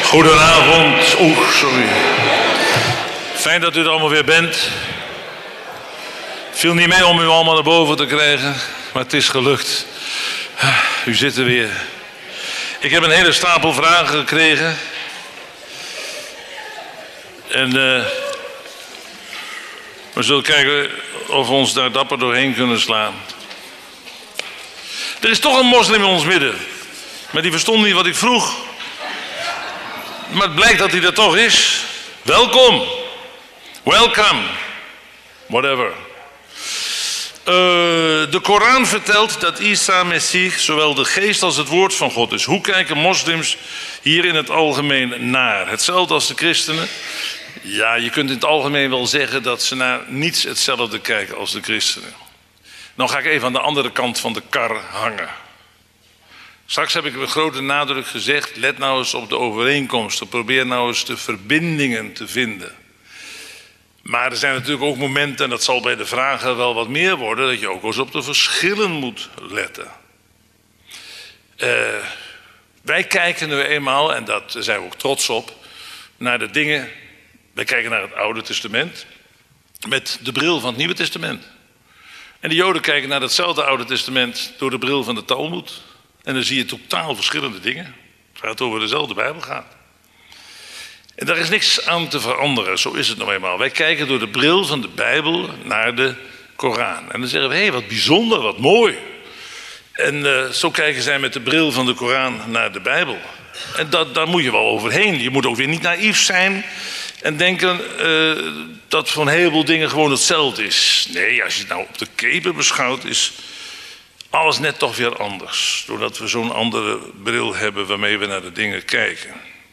Goedenavond. Sorry. Fijn dat u er allemaal weer bent. Viel niet mee om u allemaal naar boven te krijgen, maar het is gelukt. U zit er weer. Ik heb een hele stapel vragen gekregen. En we zullen kijken of we ons daar dapper doorheen kunnen slaan. Er is toch een moslim in ons midden. Maar die verstond niet wat ik vroeg. Maar het blijkt dat hij er toch is. Welkom. Welcome. Whatever. De Koran vertelt dat Isa Messie zowel de geest als het woord van God is. Hoe kijken moslims hier in het algemeen naar? Hetzelfde als de christenen. Ja, je kunt in het algemeen wel zeggen dat ze naar niets hetzelfde kijken als de christenen. Nou ga ik even aan de andere kant van de kar hangen. Straks heb ik met grote nadruk gezegd, let nou eens op de overeenkomsten. Probeer nou eens de verbindingen te vinden. Maar er zijn natuurlijk ook momenten, en dat zal bij de vragen wel wat meer worden, dat je ook eens op de verschillen moet letten. Wij kijken nu eenmaal, en daar zijn we ook trots op, naar de dingen. Wij kijken naar het Oude Testament met de bril van het Nieuwe Testament. En de Joden kijken naar hetzelfde Oude Testament door de bril van de Talmud. En dan zie je totaal verschillende dingen. Waar het over dezelfde Bijbel gaat. En daar is niks aan te veranderen, zo is het nou eenmaal. Wij kijken door de bril van de Bijbel naar de Koran. En dan zeggen we, hé, wat bijzonder, wat mooi. En zo kijken zij met de bril van de Koran naar de Bijbel. En daar moet je wel overheen. Je moet ook weer niet naïef zijn en denken dat voor een heleboel dingen gewoon hetzelfde is. Nee, als je het nou op de keper beschouwt, is alles net toch weer anders. Doordat we zo'n andere bril hebben waarmee we naar de dingen kijken.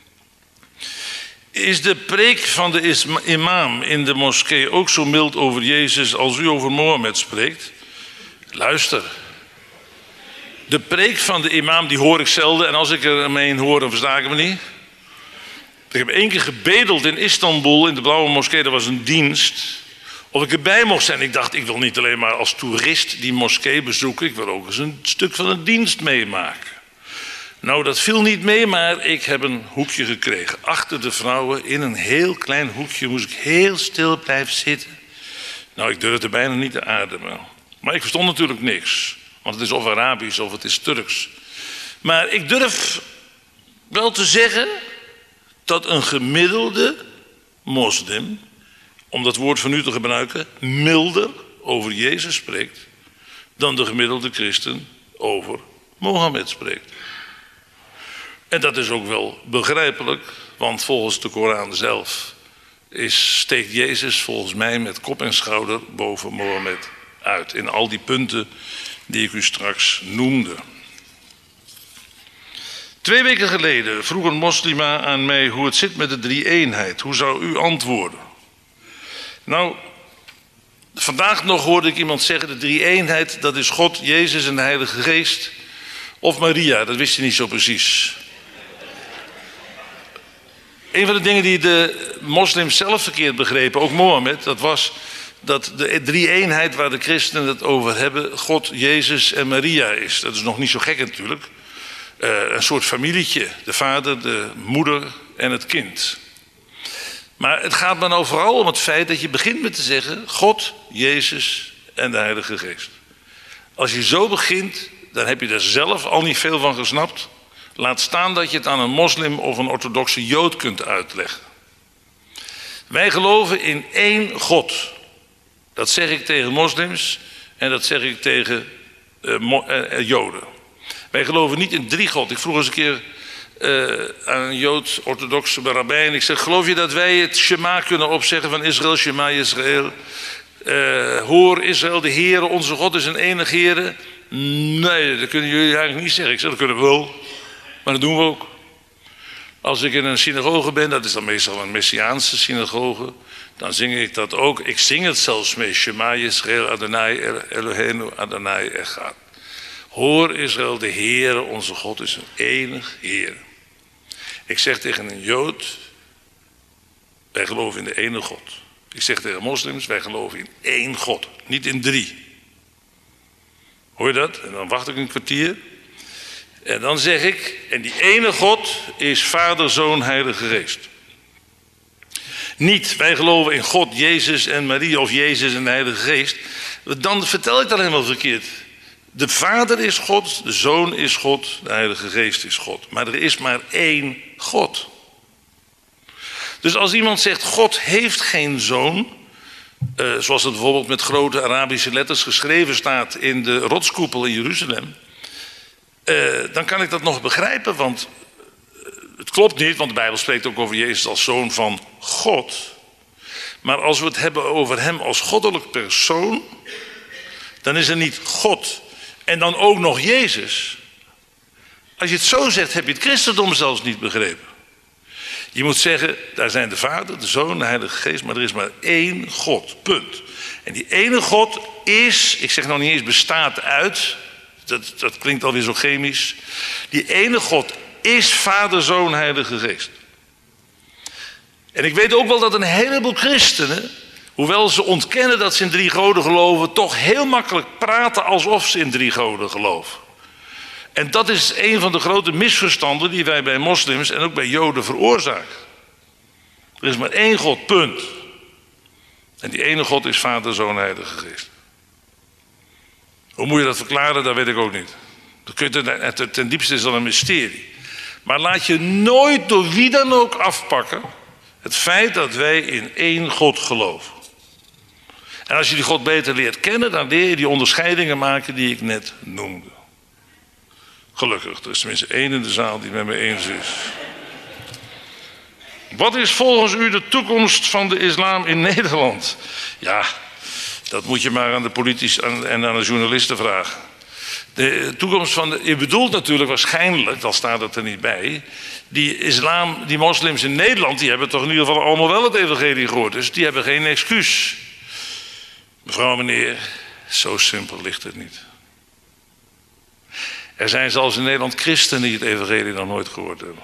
Is de preek van de imam in de moskee ook zo mild over Jezus als u over Mohammed spreekt? Luister. De preek van de imam die hoor ik zelden en als ik er een hoor dan versta ik me niet. Ik heb 1 keer gebedeld in Istanbul in de Blauwe Moskee, dat was een dienst. Of ik erbij mocht zijn. Ik dacht, ik wil niet alleen maar als toerist die moskee bezoeken. Ik wil ook eens een stuk van een dienst meemaken. Nou, dat viel niet mee, maar ik heb een hoekje gekregen. Achter de vrouwen, in een heel klein hoekje, moest ik heel stil blijven zitten. Nou, ik durfde bijna niet te ademen. Maar ik verstond natuurlijk niks. Want het is of Arabisch of het is Turks. Maar ik durf wel te zeggen dat een gemiddelde moslim, om dat woord van u te gebruiken, milder over Jezus spreekt dan de gemiddelde christen over Mohammed spreekt. En dat is ook wel begrijpelijk, want volgens de Koran zelf steekt Jezus volgens mij met kop en schouder boven Mohammed uit. In al die punten die ik u straks noemde. 2 weken geleden vroeg een moslima aan mij hoe het zit met de drie-eenheid. Hoe zou u antwoorden? Nou, vandaag nog hoorde ik iemand zeggen, de drie-eenheid, dat is God, Jezus en de Heilige Geest. Of Maria, dat wist je niet zo precies. Een van de dingen die de moslims zelf verkeerd begrepen, ook Mohammed, dat was dat de drie-eenheid waar de christenen het over hebben, God, Jezus en Maria is. Dat is nog niet zo gek natuurlijk. Een soort familietje, de vader, de moeder en het kind. Maar het gaat me nou vooral om het feit dat je begint met te zeggen God, Jezus en de Heilige Geest. Als je zo begint, dan heb je er zelf al niet veel van gesnapt. Laat staan dat je het aan een moslim of een orthodoxe jood kunt uitleggen. Wij geloven in 1 God. Dat zeg ik tegen moslims en dat zeg ik tegen joden. Wij geloven niet in 3 God. Ik vroeg eens een keer aan een jood-orthodoxe rabbijn. Ik zeg, geloof je dat wij het Shema kunnen opzeggen van Israël, Shema Israël? Hoor Israël, de Heere, onze God is een enige Heere. Nee, dat kunnen jullie eigenlijk niet zeggen. Ik zeg, dat kunnen we wel. Maar dat doen we ook. Als ik in een synagoge ben, dat is dan meestal een Messiaanse synagoge, dan zing ik dat ook. Ik zing het zelfs mee. Shema Yisrael Adonai Eloheinu Adonai Echad. Hoor Israël, de Heere, onze God is een enig Heer. Ik zeg tegen een Jood, wij geloven in de ene God. Ik zeg tegen moslims, wij geloven in 1 God, niet in 3. Hoor je dat? En dan wacht ik een kwartier. En dan zeg ik, en die ene God is Vader, Zoon, Heilige Geest. Niet, wij geloven in God, Jezus en Maria of Jezus en de Heilige Geest. Dan vertel ik dat helemaal verkeerd. De Vader is God, de Zoon is God, de Heilige Geest is God. Maar er is maar één God. Dus als iemand zegt, God heeft geen zoon, zoals het bijvoorbeeld met grote Arabische letters geschreven staat in de rotskoepel in Jeruzalem, dan kan ik dat nog begrijpen, want het klopt niet, want de Bijbel spreekt ook over Jezus als zoon van God. Maar als we het hebben over hem als goddelijk persoon, dan is er niet God en dan ook nog Jezus. Als je het zo zegt, heb je het christendom zelfs niet begrepen. Je moet zeggen, daar zijn de Vader, de Zoon, de Heilige Geest, maar er is maar één God, punt. En die ene God is, ik zeg nog niet eens bestaat uit, dat klinkt alweer zo chemisch. Die ene God is Vader, Zoon, Heilige Geest. En ik weet ook wel dat een heleboel christenen, hoewel ze ontkennen dat ze in drie goden geloven, toch heel makkelijk praten alsof ze in drie goden geloven. En dat is een van de grote misverstanden die wij bij moslims en ook bij Joden veroorzaken. Er is maar één God, punt. En die ene God is Vader, Zoon, Heilige Geest. Hoe moet je dat verklaren, dat weet ik ook niet. Ten diepste is dat een mysterie. Maar laat je nooit door wie dan ook afpakken het feit dat wij in één God geloven. En als je die God beter leert kennen, dan leer je die onderscheidingen maken die ik net noemde. Gelukkig, er is tenminste één in de zaal die het met me eens is. Wat is volgens u de toekomst van de islam in Nederland? Ja, dat moet je maar aan de politici en aan de journalisten vragen. De toekomst van je bedoelt natuurlijk waarschijnlijk, al staat het er niet bij, die moslims in Nederland, die hebben toch in ieder geval allemaal wel het evangelie gehoord. Dus die hebben geen excuus. Mevrouw, meneer, zo simpel ligt het niet. Er zijn zelfs in Nederland christenen die het evangelie nog nooit gehoord hebben.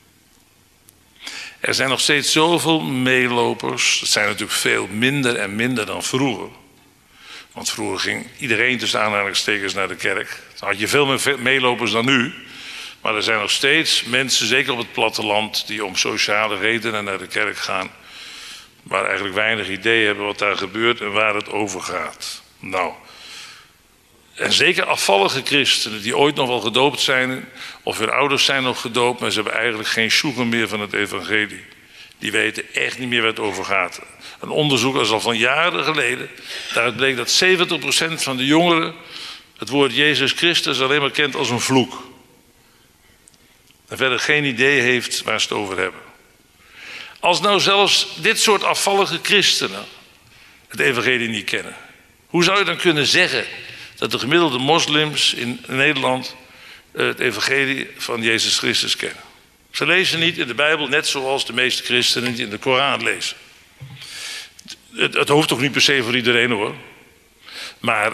Er zijn nog steeds zoveel meelopers. Het zijn natuurlijk veel minder en minder dan vroeger. Want vroeger ging iedereen tussen aanhalingstekens naar de kerk. Dan had je veel meer meelopers dan nu. Maar er zijn nog steeds mensen, zeker op het platteland, die om sociale redenen naar de kerk gaan. Maar eigenlijk weinig idee hebben wat daar gebeurt en waar het over gaat. Nou, en zeker afvallige christenen die ooit nog wel gedoopt zijn, of hun ouders zijn nog gedoopt, maar ze hebben eigenlijk geen sjoegen meer van het evangelie. Die weten echt niet meer waar het over gaat. Een onderzoek is al van jaren geleden. Daaruit bleek dat 70% van de jongeren het woord Jezus Christus alleen maar kent als een vloek. En verder geen idee heeft waar ze het over hebben. Als nou zelfs dit soort afvallige christenen het evangelie niet kennen, hoe zou je dan kunnen zeggen dat de gemiddelde moslims in Nederland het evangelie van Jezus Christus kennen? Ze lezen niet in de Bijbel net zoals de meeste christenen die in de Koran lezen. Het hoeft toch niet per se voor iedereen hoor. Maar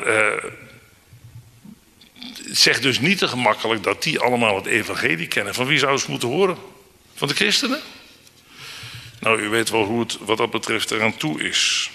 het zegt dus niet te gemakkelijk dat die allemaal het evangelie kennen. Van wie zouden ze moeten horen? Van de christenen? Nou, u weet wel hoe het wat dat betreft eraan toe is.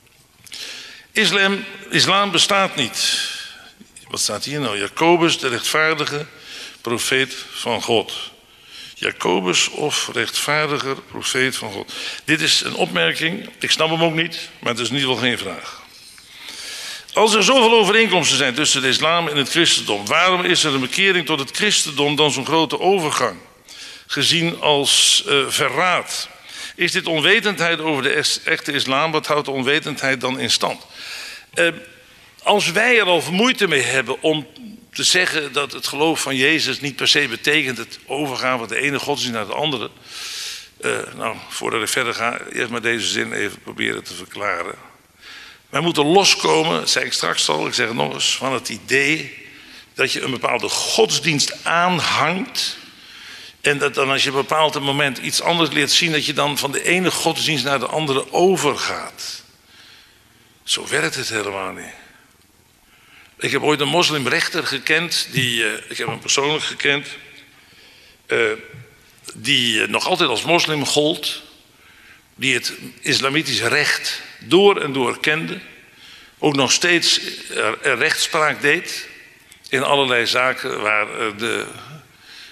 Islam bestaat niet. Wat staat hier nou? Jacobus, de rechtvaardige profeet van God. Jacobus of rechtvaardiger profeet van God. Dit is een opmerking, ik snap hem ook niet, maar het is in ieder geval geen vraag. Als er zoveel overeenkomsten zijn tussen de islam en het christendom, waarom is er een bekering tot het christendom dan zo'n grote overgang? Gezien als verraad. Is dit onwetendheid over de echte islam? Wat houdt de onwetendheid dan in stand? Als wij er al moeite mee hebben om te zeggen dat het geloof van Jezus niet per se betekent het overgaan van de ene godsdienst naar de andere. Nou, voordat ik verder ga, eerst maar deze zin even proberen te verklaren. Wij moeten loskomen, dat zei ik straks al, ik zeg het nog eens, van het idee dat je een bepaalde godsdienst aanhangt. En dat dan als je op een bepaald moment iets anders leert zien, dat je dan van de ene godsdienst naar de andere overgaat. Zo werkt het helemaal niet. Ik heb ooit een moslimrechter gekend, ik heb hem persoonlijk gekend, die nog altijd als moslim gold, die het islamitisch recht door en door kende, ook nog steeds rechtspraak deed in allerlei zaken waar de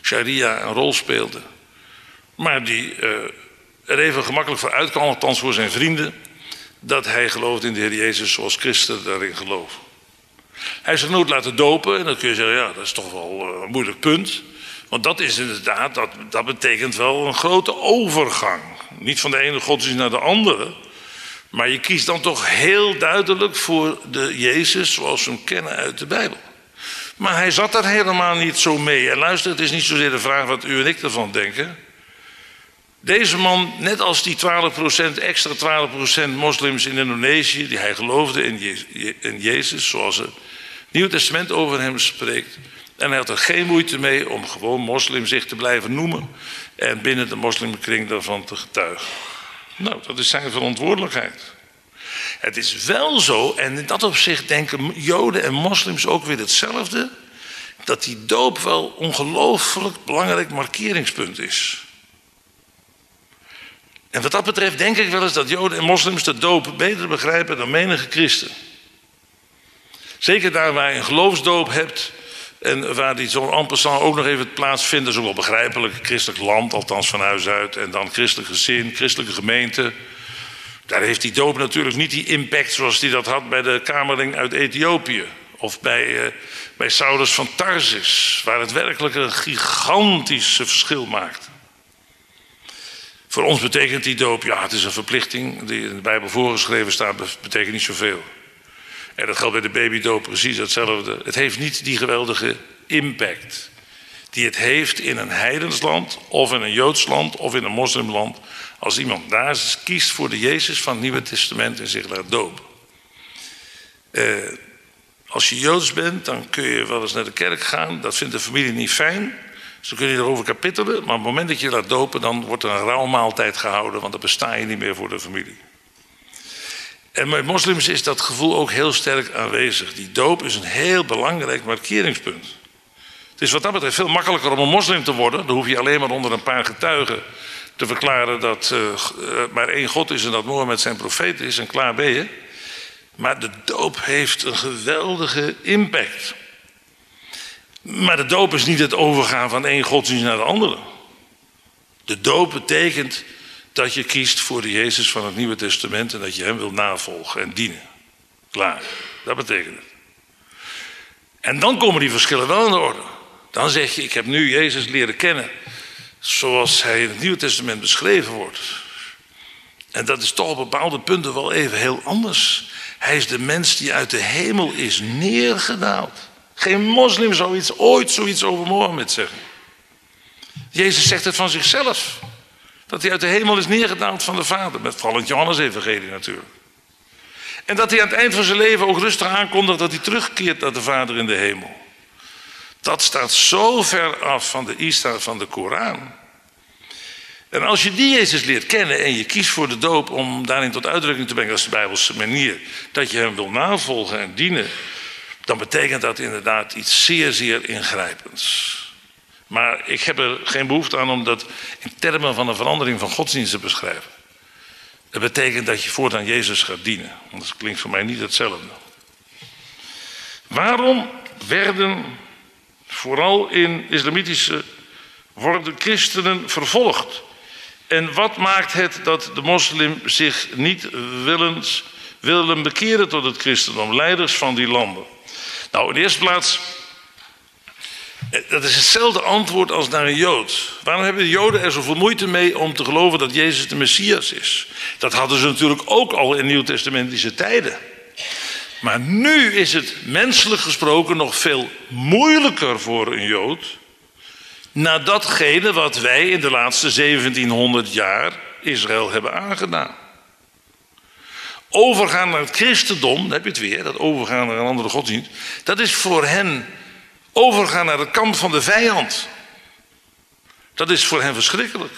sharia een rol speelde. Maar die er even gemakkelijk voor uit kwam, althans voor zijn vrienden, dat hij geloofde in de Heer Jezus zoals christenen daarin geloven. Hij is zich nooit laten dopen en dan kun je zeggen, ja, dat is toch wel een moeilijk punt. Want dat is inderdaad, dat betekent wel een grote overgang. Niet van de ene godsdienst naar de andere. Maar je kiest dan toch heel duidelijk voor de Jezus zoals we hem kennen uit de Bijbel. Maar hij zat daar helemaal niet zo mee. En luister, het is niet zozeer de vraag wat u en ik ervan denken. Deze man, net als die 12%, extra 12% moslims in Indonesië, die hij geloofde in Jezus, zoals het Nieuwe Testament over hem spreekt. En hij had er geen moeite mee om gewoon moslim zich te blijven noemen en binnen de moslimkring daarvan te getuigen. Nou, dat is zijn verantwoordelijkheid. Het is wel zo, en in dat opzicht denken Joden en moslims ook weer hetzelfde, dat die doop wel ongelooflijk belangrijk markeringspunt is. En wat dat betreft denk ik wel eens dat Joden en moslims de doop beter begrijpen dan menige christen. Zeker daar waar je een geloofsdoop hebt en waar die zo en passant ook nog even plaatsvindt, dat is ook wel begrijpelijk, christelijk land, althans van huis uit, en dan christelijk gezin, christelijke gemeente. Daar heeft die doop natuurlijk niet die impact zoals die dat had bij de kamerling uit Ethiopië. Of bij Saulus van Tarsus, waar het werkelijk een gigantisch verschil maakt. Voor ons betekent die doop, ja, het is een verplichting die in de Bijbel voorgeschreven staat, betekent niet zoveel. En dat geldt bij de babydoop precies hetzelfde. Het heeft niet die geweldige impact die het heeft in een heidensland of in een Joods land of in een moslimland. Als iemand daar kiest voor de Jezus van het Nieuwe Testament en zich laat dopen. Als je Joods bent, dan kun je wel eens naar de kerk gaan. Dat vindt de familie niet fijn. Dus dan kun je erover kapittelen. Maar op het moment dat je laat dopen, dan wordt er een rouwmaaltijd gehouden. Want dan besta je niet meer voor de familie. En bij moslims is dat gevoel ook heel sterk aanwezig. Die doop is een heel belangrijk markeringspunt. Het is wat dat betreft veel makkelijker om een moslim te worden. Dan hoef je alleen maar onder een paar getuigen te verklaren dat maar één God is en dat Mohammed zijn profeet is en klaar ben je. Maar de doop heeft een geweldige impact. Maar de doop is niet het overgaan van één godsdienst naar de andere. De doop betekent dat je kiest voor de Jezus van het Nieuwe Testament en dat je hem wil navolgen en dienen. Klaar, dat betekent het. En dan komen die verschillen wel in de orde. Dan zeg je, ik heb nu Jezus leren kennen zoals hij in het Nieuwe Testament beschreven wordt. En dat is toch op bepaalde punten wel even heel anders. Hij is de mens die uit de hemel is neergedaald. Geen moslim zou ooit zoiets over Mohammed zeggen. Jezus zegt het van zichzelf. Dat hij uit de hemel is neergedaald van de Vader. Met vooral in het Johannes-evangelie natuurlijk. En dat hij aan het eind van zijn leven ook rustig aankondigt dat hij terugkeert naar de Vader in de hemel. Dat staat zo ver af van de Isra van de Koran. En als je die Jezus leert kennen en je kiest voor de doop om daarin tot uitdrukking te brengen, dat is de Bijbelse manier, dat je hem wil navolgen en dienen, dan betekent dat inderdaad iets zeer, zeer ingrijpends. Maar ik heb er geen behoefte aan om dat in termen van een verandering van godsdienst te beschrijven. Het betekent dat je voortaan Jezus gaat dienen. Want dat klinkt voor mij niet hetzelfde. Waarom werden vooral in islamitische worden christenen vervolgd? En wat maakt het dat de moslim zich niet willen bekeren tot het christendom? Leiders van die landen. Nou, in de eerste plaats, dat is hetzelfde antwoord als naar een Jood. Waarom hebben de Joden er zoveel moeite mee om te geloven dat Jezus de Messias is? Dat hadden ze natuurlijk ook al in nieuwtestamentische tijden. Maar nu is het menselijk gesproken nog veel moeilijker voor een Jood, na datgene wat wij in de laatste 1700 jaar Israël hebben aangedaan. Overgaan naar het christendom, dan heb je het weer, dat overgaan naar een andere godsdienst, dat is voor hen overgaan naar de kant van de vijand. Dat is voor hen verschrikkelijk.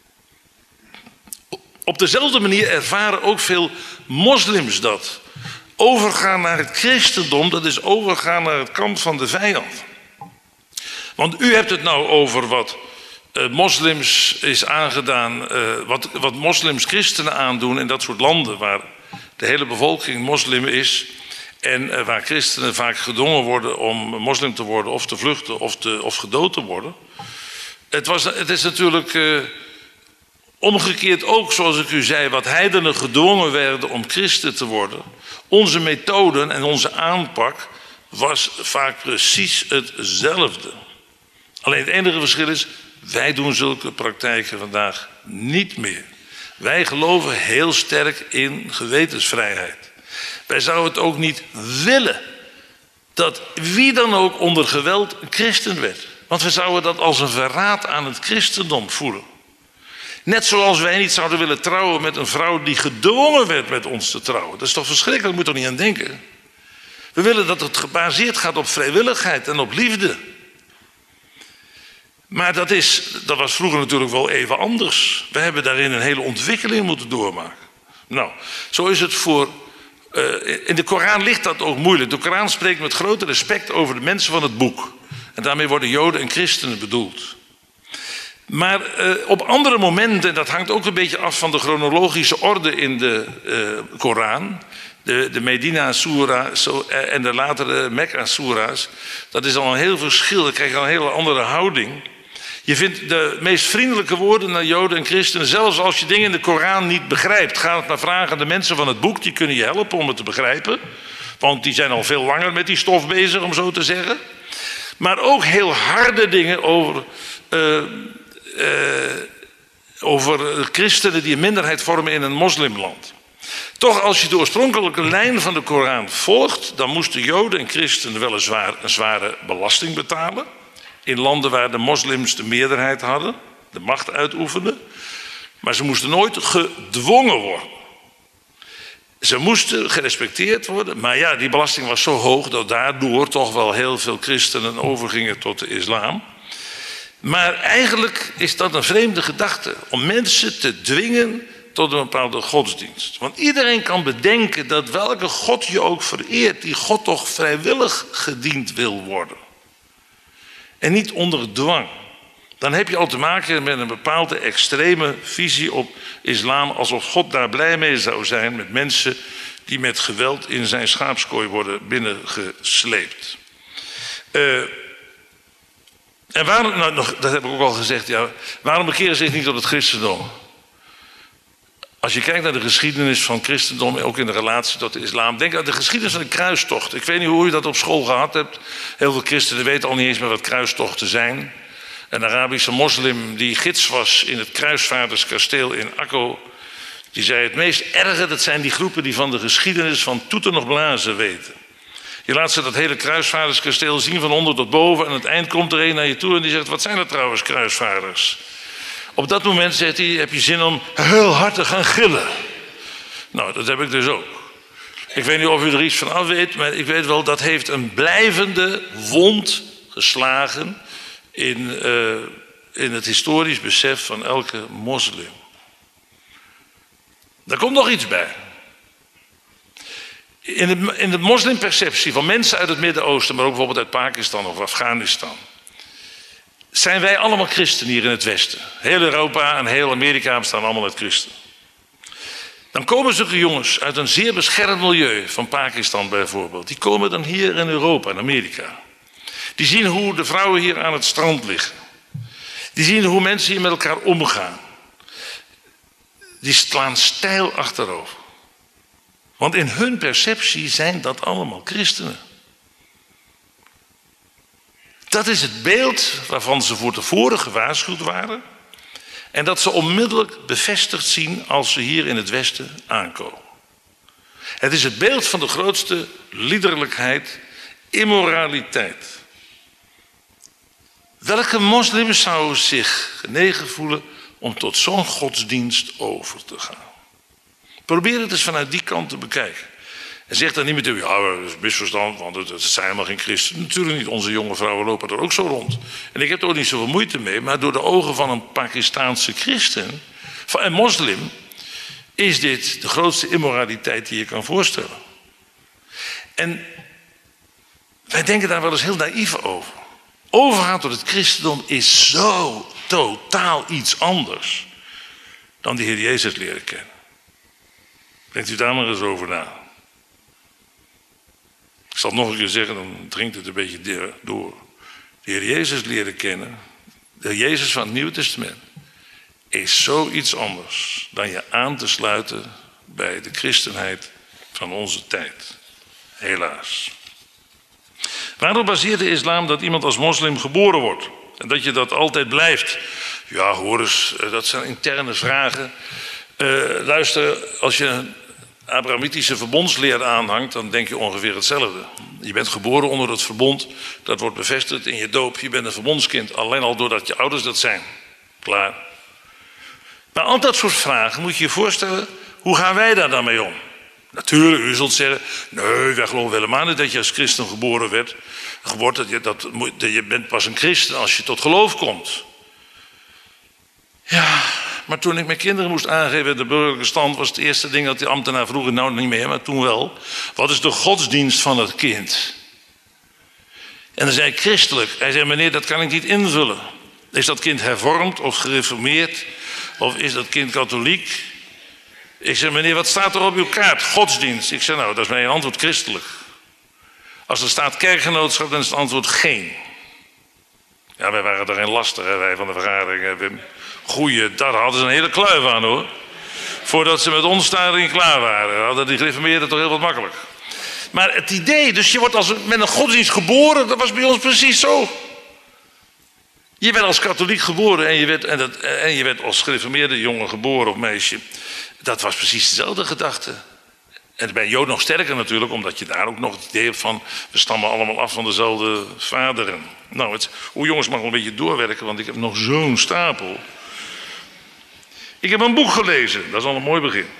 Op dezelfde manier ervaren ook veel moslims dat. Overgaan naar het christendom, dat is overgaan naar het kamp van de vijand. Want u hebt het nou over wat moslims is aangedaan, wat moslims christenen aandoen in dat soort landen waar de hele bevolking moslim is en waar christenen vaak gedwongen worden om moslim te worden of te vluchten of gedood te worden. Het is natuurlijk omgekeerd ook, zoals ik u zei, wat heidenen gedwongen werden om christen te worden. Onze methoden en onze aanpak was vaak precies hetzelfde. Alleen het enige verschil is, wij doen zulke praktijken vandaag niet meer. Wij geloven heel sterk in gewetensvrijheid. Wij zouden het ook niet willen dat wie dan ook onder geweld een christen werd. Want we zouden dat als een verraad aan het christendom voelen. Net zoals wij niet zouden willen trouwen met een vrouw die gedwongen werd met ons te trouwen. Dat is toch verschrikkelijk, daar moet je toch niet aan denken. We willen dat het gebaseerd gaat op vrijwilligheid en op liefde. Maar dat was vroeger natuurlijk wel even anders. We hebben daarin een hele ontwikkeling moeten doormaken. Nou, zo is het in de Koran ligt dat ook moeilijk. De Koran spreekt met grote respect over de mensen van het boek. En daarmee worden Joden en christenen bedoeld. Maar op andere momenten, dat hangt ook een beetje af van de chronologische orde in de Koran. De Medina-soera en de latere Mekka-soera's. Dat is al een heel verschil. Dan krijg je al een hele andere houding. Je vindt de meest vriendelijke woorden naar Joden en christenen. Zelfs als je dingen in de Koran niet begrijpt. Ga het maar vragen aan de mensen van het boek. Die kunnen je helpen om het te begrijpen. Want die zijn al veel langer met die stof bezig, om zo te zeggen. Maar ook heel harde dingen over christenen die een minderheid vormen in een moslimland. Toch, als je de oorspronkelijke lijn van de Koran volgt, dan moesten Joden en christenen weliswaar een zware belasting betalen. In landen waar de moslims de meerderheid hadden, de macht uitoefenden. Maar ze moesten nooit gedwongen worden. Ze moesten gerespecteerd worden, maar ja, die belasting was zo hoog dat daardoor toch wel heel veel christenen overgingen tot de islam. Maar eigenlijk is dat een vreemde gedachte, om mensen te dwingen tot een bepaalde godsdienst. Want iedereen kan bedenken dat welke God je ook vereert, die God toch vrijwillig gediend wil worden. En niet onder dwang. Dan heb je al te maken met een bepaalde extreme visie op islam, alsof God daar blij mee zou zijn met mensen die met geweld in zijn schaapskooi worden binnengesleept. En waarom, nou, dat heb ik ook al gezegd, ja, waarom bekeren ze zich niet tot het christendom? Als je kijkt naar de geschiedenis van christendom, ook in de relatie tot de islam, denk aan de geschiedenis van de kruistocht. Ik weet niet hoe je dat op school gehad hebt. Heel veel christenen weten al niet eens meer wat kruistochten zijn. Een Arabische moslim die gids was in het kruisvaarderskasteel in Akko, die zei: het meest erge, dat zijn die groepen die van de geschiedenis van toeten nog blazen weten. Je laat ze dat hele kruisvaarderskasteel zien van onder tot boven en aan het eind komt er een naar je toe en die zegt: wat zijn dat trouwens kruisvaarders? Op dat moment, zegt hij, heb je zin om heel hard te gaan gillen. Nou, dat heb ik dus ook. Ik weet niet of u er iets van af weet, maar ik weet wel, dat heeft een blijvende wond geslagen in het historisch besef van elke moslim. Daar komt nog iets bij. In de moslimperceptie van mensen uit het Midden-Oosten, maar ook bijvoorbeeld uit Pakistan of Afghanistan, zijn wij allemaal christen hier in het Westen. Heel Europa en heel Amerika bestaan allemaal uit christen. Dan komen zulke jongens uit een zeer beschermd milieu, van Pakistan bijvoorbeeld. Die komen dan hier in Europa en Amerika. Die zien hoe de vrouwen hier aan het strand liggen. Die zien hoe mensen hier met elkaar omgaan. Die slaan steil achterover. Want in hun perceptie zijn dat allemaal christenen. Dat is het beeld waarvan ze voor tevoren gewaarschuwd waren. En dat ze onmiddellijk bevestigd zien als ze hier in het Westen aankomen. Het is het beeld van de grootste liederlijkheid, immoraliteit. Welke moslim zou zich genegen voelen om tot zo'n godsdienst over te gaan? Probeer het eens vanuit die kant te bekijken. En zeg dan niet meteen: ja, dat is misverstand, want het zijn helemaal geen christenen. Natuurlijk niet, onze jonge vrouwen lopen er ook zo rond. En ik heb er ook niet zoveel moeite mee, maar door de ogen van een Pakistaanse christen, van een moslim, is dit de grootste immoraliteit die je kan voorstellen. En wij denken daar wel eens heel naïef over. Overgaan tot het christendom is zo totaal iets anders dan de Heer Jezus leren kennen. Denkt u daar maar eens over na. Ik zal het nog een keer zeggen, dan dringt het een beetje door. De Heer Jezus leren kennen, de Jezus van het Nieuwe Testament, is zoiets anders dan je aan te sluiten bij de christenheid van onze tijd. Helaas. Waarop baseert de islam dat iemand als moslim geboren wordt? En dat je dat altijd blijft? Ja, hoor eens, dat zijn interne vragen. Luister, als je een Abrahamitische verbondsleer aanhangt, dan denk je ongeveer hetzelfde. Je bent geboren onder het verbond, dat wordt bevestigd in je doop. Je bent een verbondskind, alleen al doordat je ouders dat zijn. Klaar. Maar al dat soort vragen moet je je voorstellen, hoe gaan wij daar dan mee om? Natuurlijk, u zult zeggen, nee, wij geloven helemaal niet dat je als christen geboren wordt. Je bent pas een christen als je tot geloof komt. Ja, maar toen ik mijn kinderen moest aangeven in de burgerlijke stand, was het eerste ding dat de ambtenaar vroeg, nou niet meer, maar toen wel. Wat is de godsdienst van het kind? En dan zei ik christelijk. Hij zei, meneer, dat kan ik niet invullen. Is dat kind hervormd of gereformeerd? Of is dat kind katholiek? Ik zei, meneer, wat staat er op uw kaart? Godsdienst. Ik zei, nou, dat is mijn antwoord christelijk. Als er staat kerkgenootschap, dan is het antwoord geen. Ja, wij waren er geen lastig, hè, wij van de vergadering. Wim. Goeie, daar hadden ze een hele kluif aan, hoor. Voordat ze met ons daarin klaar waren. Hadden die gereformeerden toch heel wat makkelijk. Maar het idee, dus je wordt met een godsdienst geboren, dat was bij ons precies zo. Je werd als katholiek geboren en je werd als gereformeerde jongen geboren of meisje. Dat was precies dezelfde gedachte. En bij Jood nog sterker natuurlijk, omdat je daar ook nog het idee hebt van, we stammen allemaal af van dezelfde vaderen. Nou, jongens, mag wel een beetje doorwerken, want ik heb nog zo'n stapel. Ik heb een boek gelezen, dat is al een mooi begin.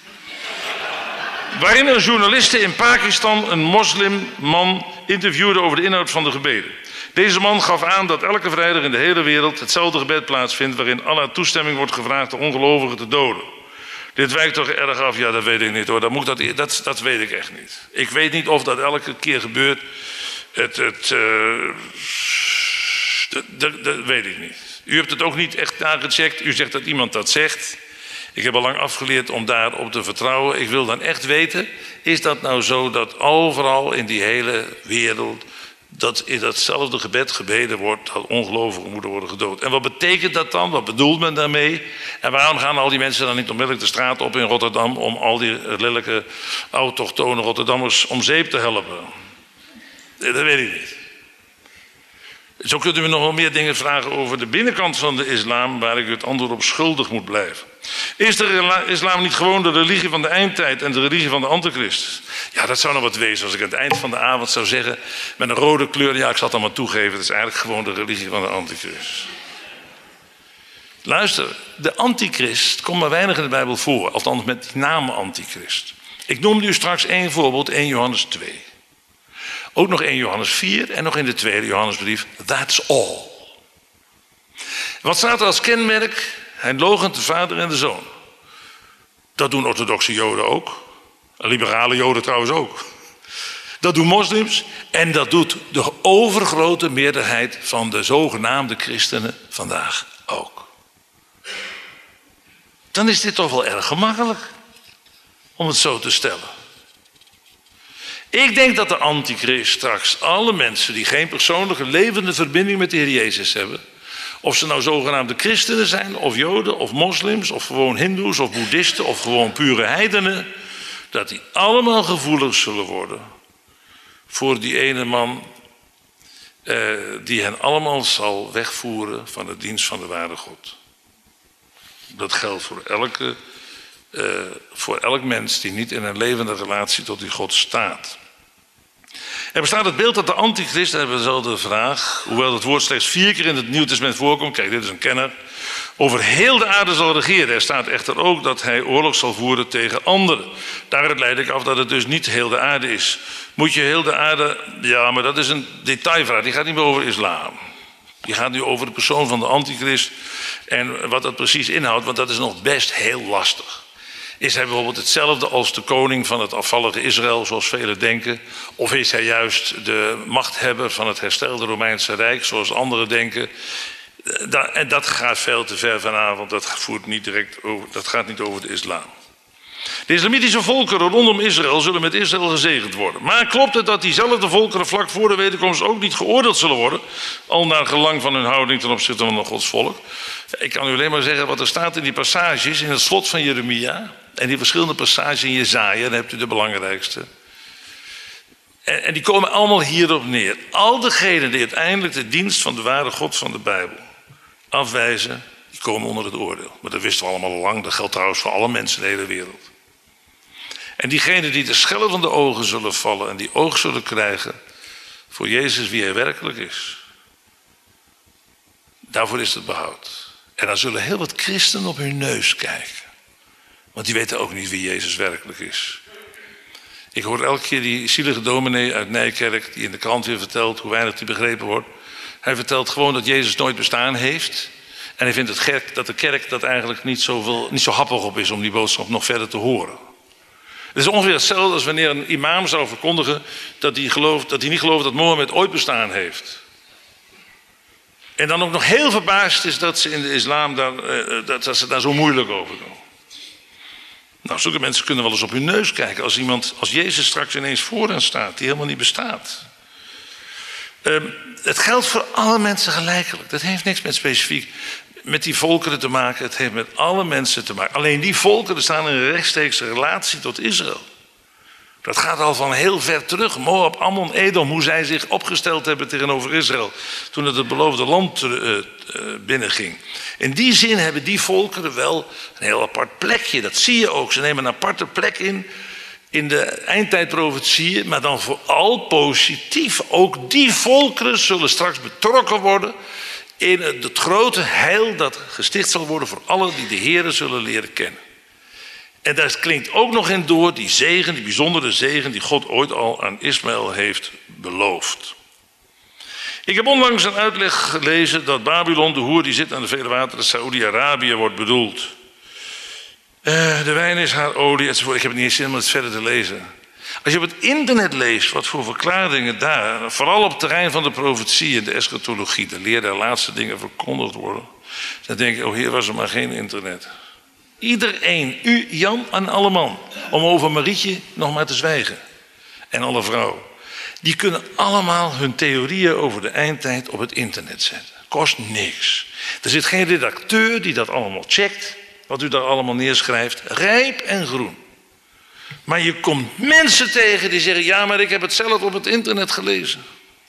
Waarin een journaliste in Pakistan een moslimman interviewde over de inhoud van de gebeden. Deze man gaf aan dat elke vrijdag in de hele wereld hetzelfde gebed plaatsvindt, waarin Allah toestemming wordt gevraagd de ongelovigen te doden. Dit wijkt toch erg af? Ja, dat weet ik niet hoor. Dat weet ik echt niet. Ik weet niet of dat elke keer gebeurt. Dat weet ik niet. U hebt het ook niet echt nagecheckt. U zegt dat iemand dat zegt. Ik heb al lang afgeleerd om daarop te vertrouwen. Ik wil dan echt weten, is dat nou zo dat overal in die hele wereld dat in datzelfde gebed gebeden wordt dat ongelovigen moeten worden gedood? En wat betekent dat dan? Wat bedoelt men daarmee? En waarom gaan al die mensen dan niet onmiddellijk de straat op in Rotterdam om al die lelijke autochtone Rotterdammers om zeep te helpen? Dat weet ik niet. Zo kunt u me nog wel meer dingen vragen over de binnenkant van de islam, waar ik u het antwoord op schuldig moet blijven. Is de islam niet gewoon de religie van de eindtijd en de religie van de antichrist? Ja, dat zou nog wat wezen als ik aan het eind van de avond zou zeggen met een rode kleur, ja, ik zal het allemaal toegeven, het is eigenlijk gewoon de religie van de antichrist. Luister, de antichrist komt maar weinig in de Bijbel voor, althans met die naam antichrist. Ik noemde u straks één voorbeeld, 1 Johannes 2. Ook nog 1 Johannes 4 en nog in de 2e Johannesbrief, that's all. Wat staat er als kenmerk? Hij loochent de vader en de zoon. Dat doen orthodoxe Joden ook. Liberale Joden trouwens ook. Dat doen moslims en dat doet de overgrote meerderheid van de zogenaamde christenen vandaag ook. Dan is dit toch wel erg gemakkelijk om het zo te stellen. Ik denk dat de antichrist straks alle mensen die geen persoonlijke levende verbinding met de Heer Jezus hebben, of ze nou zogenaamde christenen zijn, of Joden, of moslims, of gewoon hindoes, of boeddhisten, of gewoon pure heidenen, dat die allemaal gevoelig zullen worden voor die ene man die hen allemaal zal wegvoeren van de dienst van de ware God. Dat geldt voor elk mens die niet in een levende relatie tot die God staat. Er bestaat het beeld dat de antichrist, hebben we dezelfde vraag, hoewel het woord slechts 4 keer in het Nieuw Testament voorkomt, kijk, dit is een kenner, over heel de aarde zal regeren. Er staat echter ook dat hij oorlog zal voeren tegen anderen. Daaruit leid ik af dat het dus niet heel de aarde is. Moet je heel de aarde, ja, maar dat is een detailvraag, die gaat niet meer over islam. Die gaat nu over de persoon van de antichrist en wat dat precies inhoudt, want dat is nog best heel lastig. Is hij bijvoorbeeld hetzelfde als de koning van het afvallige Israël, zoals velen denken? Of is hij juist de machthebber van het herstelde Romeinse Rijk, zoals anderen denken? En dat gaat veel te ver vanavond, dat gaat niet over de islam. De islamitische volkeren rondom Israël zullen met Israël gezegend worden. Maar klopt het dat diezelfde volkeren vlak voor de wederkomst ook niet geoordeeld zullen worden? Al naar gelang van hun houding ten opzichte van Gods volk. Ik kan u alleen maar zeggen wat er staat in die passages in het slot van Jeremia. En die verschillende passages in Jesaja, dan hebt u de belangrijkste. En die komen allemaal hierop neer. Al degenen die uiteindelijk de dienst van de ware God van de Bijbel afwijzen, die komen onder het oordeel. Maar dat wisten we allemaal al lang. Dat geldt trouwens voor alle mensen in de hele wereld. En diegenen die de schellen van de ogen zullen vallen en die oog zullen krijgen voor Jezus wie hij werkelijk is. Daarvoor is het behoud. En dan zullen heel wat christenen op hun neus kijken. Want die weten ook niet wie Jezus werkelijk is. Ik hoor elke keer die zielige dominee uit Nijkerk die in de krant weer vertelt hoe weinig die begrepen wordt. Hij vertelt gewoon dat Jezus nooit bestaan heeft. En hij vindt het gek dat de kerk dat eigenlijk niet zo happig op is om die boodschap nog verder te horen. Het is ongeveer hetzelfde als wanneer een imam zou verkondigen dat hij niet gelooft dat Mohammed ooit bestaan heeft. En dan ook nog heel verbaasd is dat ze in de islam dat ze daar zo moeilijk over doen. Nou, zulke mensen kunnen wel eens op hun neus kijken als Jezus straks ineens voor hen staat, die helemaal niet bestaat. Het geldt voor alle mensen gelijkelijk. Dat heeft niks met die volkeren te maken. Het heeft met alle mensen te maken. Alleen die volkeren staan in een rechtstreekse relatie tot Israël. Dat gaat al van heel ver terug. Moab, Ammon, Edom, hoe zij zich opgesteld hebben tegenover Israël toen het beloofde land binnenging. In die zin hebben die volkeren wel een heel apart plekje. Dat zie je ook. Ze nemen een aparte plek in de eindtijdprofetieën, maar dan vooral positief. Ook die volkeren zullen straks betrokken worden in het grote heil dat gesticht zal worden voor allen die de Heere zullen leren kennen. En daar klinkt ook nog in door die zegen, die bijzondere zegen die God ooit al aan Ismaël heeft beloofd. Ik heb onlangs een uitleg gelezen dat Babylon, de hoer die zit aan de vele wateren, Saoedi-Arabië wordt bedoeld. De wijn is haar olie, enzovoort. Ik heb het niet eens zin om het verder te lezen. Als je op het internet leest wat voor verklaringen daar, vooral op het terrein van de profetie en de eschatologie, de leer der laatste dingen verkondigd worden, dan denk ik, oh Heer, was er maar geen internet. Iedereen, u, Jan en alle man, om over Marietje nog maar te zwijgen. En alle vrouwen. Die kunnen allemaal hun theorieën over de eindtijd op het internet zetten. Kost niks. Er zit geen redacteur die dat allemaal checkt, wat u daar allemaal neerschrijft. Rijp en groen. Maar je komt mensen tegen die zeggen, ja, maar ik heb het zelf op het internet gelezen.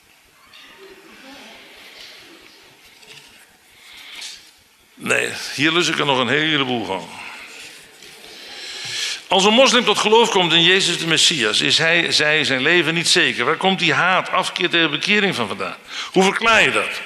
Nee, hier lus ik er nog een heleboel van. Als een moslim tot geloof komt in Jezus de Messias, is zij zijn leven niet zeker. Waar komt die haat, afkeer tegen bekering van vandaan? Hoe verklaar je dat?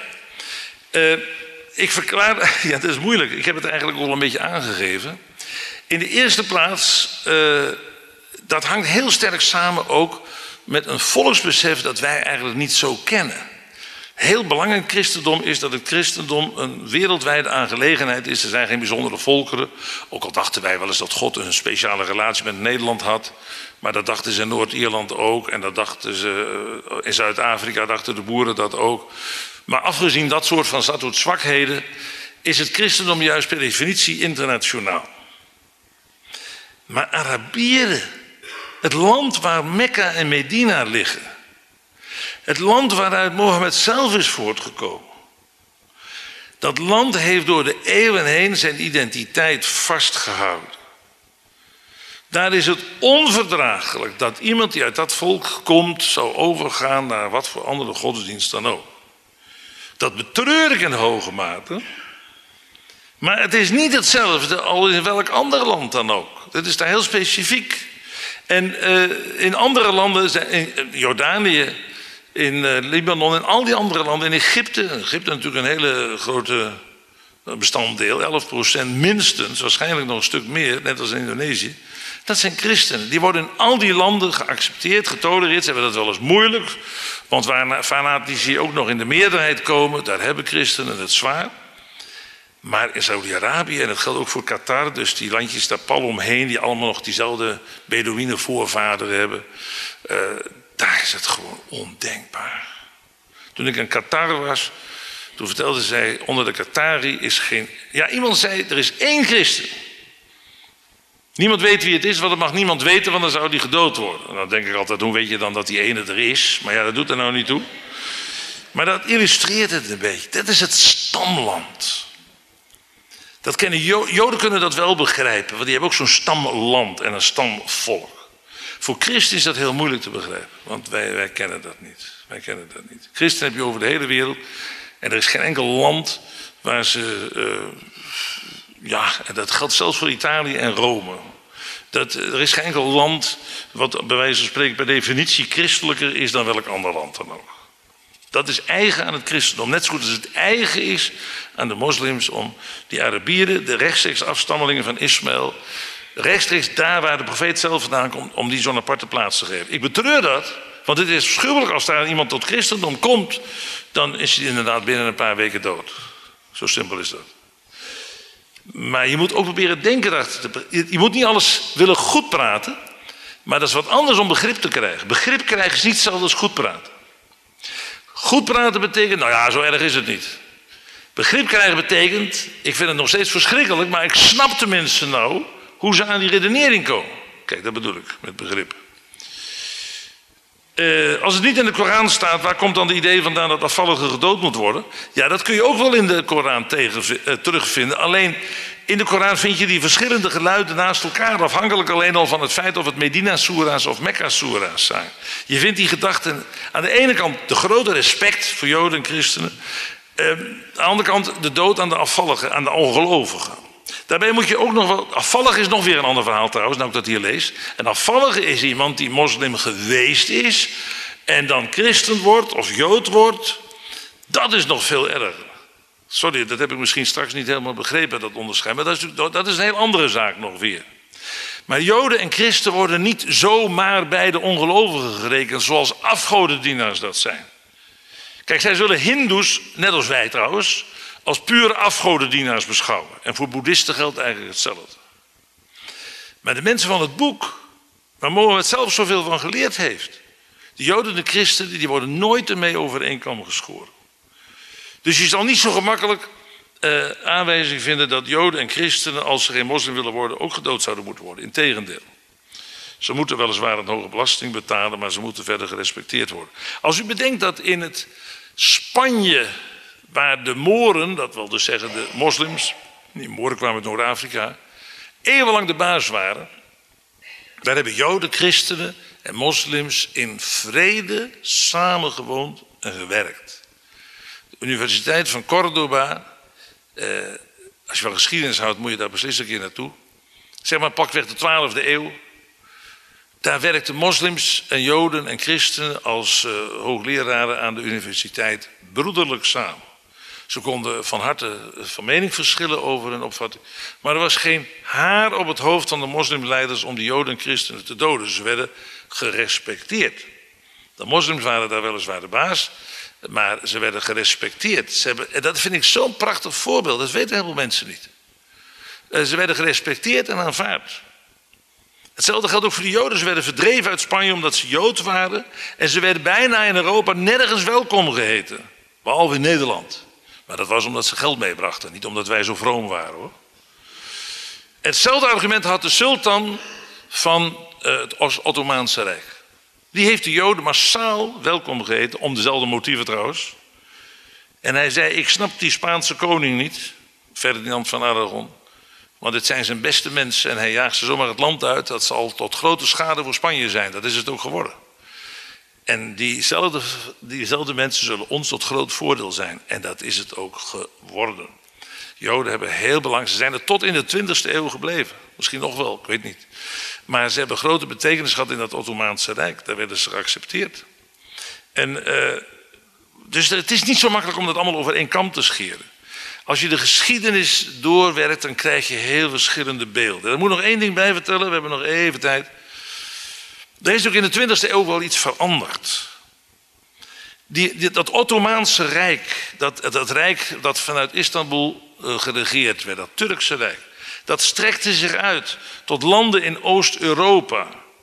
Ja, dat is moeilijk. Ik heb het eigenlijk al een beetje aangegeven. In de eerste plaats, dat hangt heel sterk samen ook met een volksbesef dat wij eigenlijk niet zo kennen. Heel belangrijk in het christendom is dat het christendom een wereldwijde aangelegenheid is. Er zijn geen bijzondere volkeren. Ook al dachten wij wel eens dat God een speciale relatie met Nederland had. Maar dat dachten ze in Noord-Ierland ook. En dat dachten ze in Zuid-Afrika, dachten de boeren dat ook. Maar afgezien dat soort van zwakheden is het christendom juist per definitie internationaal. Maar Arabieren, het land waar Mekka en Medina liggen, het land waaruit Mohammed zelf is voortgekomen, dat land heeft door de eeuwen heen zijn identiteit vastgehouden. Daar is het onverdraaglijk dat iemand die uit dat volk komt zou overgaan naar wat voor andere godsdienst dan ook. Dat betreur ik in hoge mate. Maar het is niet hetzelfde als in welk ander land dan ook. Dat is daar heel specifiek. En in andere landen, in Jordanië, in Libanon en al die andere landen, in Egypte natuurlijk een hele grote bestanddeel, 11% minstens, waarschijnlijk nog een stuk meer, net als in Indonesië. Dat zijn christenen. Die worden in al die landen geaccepteerd, getolereerd. Ze hebben dat wel eens moeilijk, want waar fanatici ook nog in de meerderheid komen, daar hebben christenen het zwaar. Maar in Saudi-Arabië, en dat geldt ook voor Qatar, dus die landjes daar pal omheen, die allemaal nog diezelfde Bedouïne voorvader hebben, daar is het gewoon ondenkbaar. Toen ik in Qatar was, toen vertelde zij, onder de Qatari is geen... Ja, iemand zei, er is één christen. Niemand weet wie het is, want dat mag niemand weten, want dan zou die gedood worden. En dan denk ik altijd, hoe weet je dan dat die ene er is? Maar ja, dat doet er nou niet toe. Maar dat illustreert het een beetje. Dat is het stamland. Dat kennen Joden kunnen dat wel begrijpen, want die hebben ook zo'n stamland en een stamvolk. Voor christen is dat heel moeilijk te begrijpen, want wij kennen dat niet. Wij kennen dat niet. Christen heb je over de hele wereld en er is geen enkel land waar ze... en dat geldt zelfs voor Italië en Rome. Er is geen enkel land wat bij wijze van spreken per definitie christelijker is dan welk ander land dan ook. Dat is eigen aan het christendom. Net zo goed als het eigen is aan de moslims om die Arabieren, de rechtstreeks afstammelingen van Ismaël, rechtstreeks daar waar de profeet zelf vandaan komt, om die zo'n aparte plaats te geven. Ik betreur dat, want het is afschuwelijk als daar iemand tot christendom komt, dan is hij inderdaad binnen een paar weken dood. Zo simpel is dat. Maar je moet ook proberen denken. Je moet niet alles willen goed praten, maar dat is wat anders om begrip te krijgen. Begrip krijgen is niet hetzelfde als goed praten. Goed praten betekent, nou ja, zo erg is het niet. Begrip krijgen betekent, ik vind het nog steeds verschrikkelijk, maar ik snap tenminste nou hoe ze aan die redenering komen. Kijk, dat bedoel ik met begrip. Als het niet in de Koran staat, waar komt dan het idee vandaan dat afvallige gedood moet worden? Ja, dat kun je ook wel in de Koran terugvinden. Alleen in de Koran vind je die verschillende geluiden naast elkaar, afhankelijk alleen al van het feit of het Medina-soera's of Mekka-soera's zijn. Je vindt die gedachten aan de ene kant de grote respect voor Joden en christenen. Aan de andere kant de dood aan de afvalligen, aan de ongelovigen. Daarbij moet je ook nog wel... Afvallig is nog weer een ander verhaal trouwens, nou ik dat hier lees. Een afvallige is iemand die moslim geweest is en dan christen wordt of jood wordt. Dat is nog veel erger. Sorry, dat heb ik misschien straks niet helemaal begrepen, dat onderscheid. Maar dat is een heel andere zaak nog weer. Maar Joden en christen worden niet zomaar bij de ongelovigen gerekend zoals afgodendienaars dat zijn. Kijk, zij zullen hindoes, net als wij trouwens, als pure afgodendienaars beschouwen. En voor boeddhisten geldt eigenlijk hetzelfde. Maar de mensen van het boek, waar Mohammed zelf zoveel van geleerd heeft, de Joden en de christenen, die worden nooit ermee over één kam geschoren. Dus je zal niet zo gemakkelijk aanwijzing vinden dat Joden en christenen, als ze geen moslim willen worden, ook gedood zouden moeten worden. Integendeel. Ze moeten weliswaar een hoge belasting betalen, maar ze moeten verder gerespecteerd worden. Als u bedenkt dat in het Spanje, waar de Moren, dat wil dus zeggen de moslims, die Moren kwamen uit Noord-Afrika, eeuwenlang de baas waren, daar hebben Joden, christenen en moslims in vrede samengewoond en gewerkt. De Universiteit van Córdoba, als je van geschiedenis houdt, moet je daar beslist een keer naartoe. Zeg maar pakweg de 12e eeuw. Daar werkten moslims en Joden en christenen als hoogleraren aan de universiteit broederlijk samen. Ze konden van harte van mening verschillen over hun opvatting. Maar er was geen haar op het hoofd van de moslimleiders om de Joden en christenen te doden. Ze werden gerespecteerd. De moslims waren daar weliswaar de baas, maar ze werden gerespecteerd. En dat vind ik zo'n prachtig voorbeeld, dat weten heel veel mensen niet. Ze werden gerespecteerd en aanvaard. Hetzelfde geldt ook voor de Joden. Ze werden verdreven uit Spanje omdat ze Jood waren. En ze werden bijna in Europa nergens welkom geheten. Behalve in Nederland. Maar dat was omdat ze geld meebrachten. Niet omdat wij zo vroom waren, hoor. Hetzelfde argument had de sultan van het Ottomaanse Rijk. Die heeft de Joden massaal welkom geheten. Om dezelfde motieven trouwens. En hij zei, ik snap die Spaanse koning niet. Ferdinand van Aragon. Want het zijn zijn beste mensen en hij jaagt ze zomaar het land uit. Dat zal tot grote schade voor Spanje zijn. Dat is het ook geworden. En diezelfde mensen zullen ons tot groot voordeel zijn. En dat is het ook geworden. Joden hebben heel belangrijk. Ze zijn er tot in de 20e eeuw gebleven. Misschien nog wel, ik weet niet. Maar ze hebben grote betekenis gehad in dat Ottomaanse Rijk. Daar werden ze geaccepteerd. Dus het is niet zo makkelijk om dat allemaal over één kam te scheren. Als je de geschiedenis doorwerkt, dan krijg je heel verschillende beelden. Er moet nog één ding bij vertellen, we hebben nog even tijd. Er is ook in de 20e eeuw wel iets veranderd. Dat Ottomaanse Rijk, dat rijk dat vanuit Istanbul geregeerd werd, dat Turkse Rijk, dat strekte zich uit tot landen in Oost-Europa.